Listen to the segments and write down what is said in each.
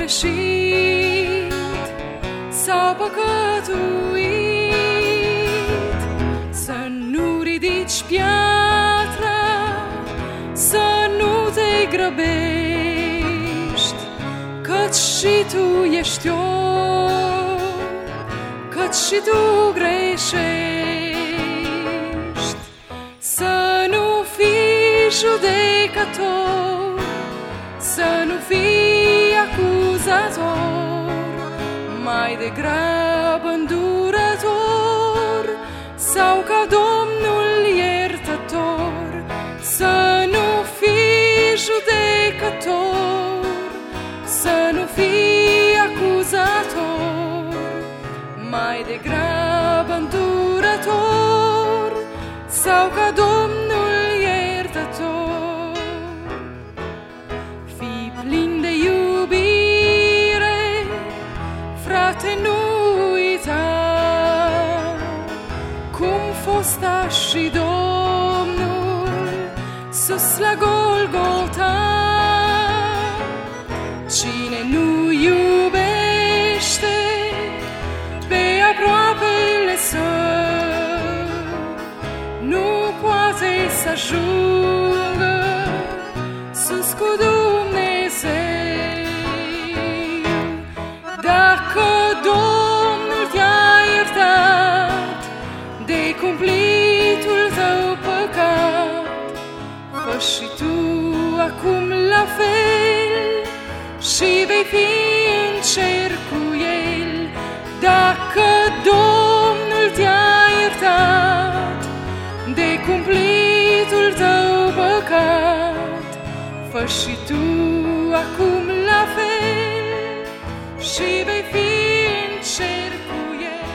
greșit sau păcătuit, să nu ridici piatra, să nu te grăbești, căci și tu ești om, căci și tu greșești. Să nu fii judecător, să nu fii acuzator, mai degrabă îndurător sau ca Domnul iertător. Să nu fii judecător, să nu fii acuzator, mai degrabă îndurător sau ca Domnul iertător. Fii plin de iubire, frate, nu uita cum fosta și Domnul sus la Golgota. Cine nu iubește pe aproapele său, nu poate să ajungă sus cu Dumnezeu. Dacă Domnul te-a iertat de cumplitul tău păcat, fă și tu acum la fel și vei fi în cer cu El. Dacă Domnul te-a iertat de cumplitul tău păcat, fă și tu acum la fel și vei fi în cer cu El.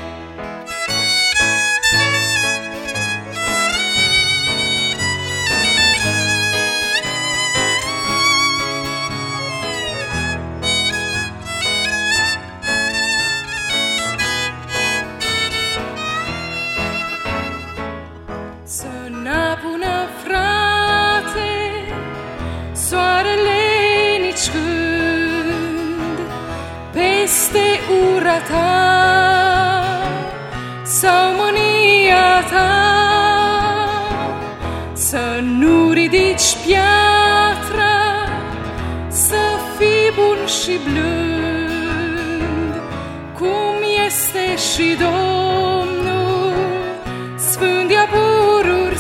Să n-apună, frate, soarele nici când peste ura ta sau mânia ta. Să nu ridici piatra, să fii bun și blând, cum este și Domnul, sfânt de-a pururi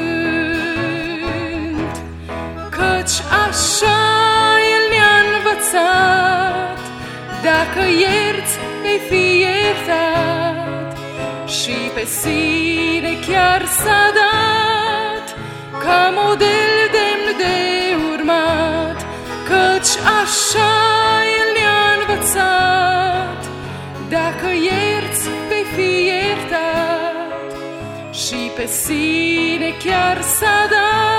sfânt, căci așa El ne-a învățat. Dacă ierți, vei fi iertat, și pe sine chiar s-a dat ca model demn de urmat, căci așa El ne-a învățat. Dacă ierți, vei fi iertat, și pe sine chiar s-a dat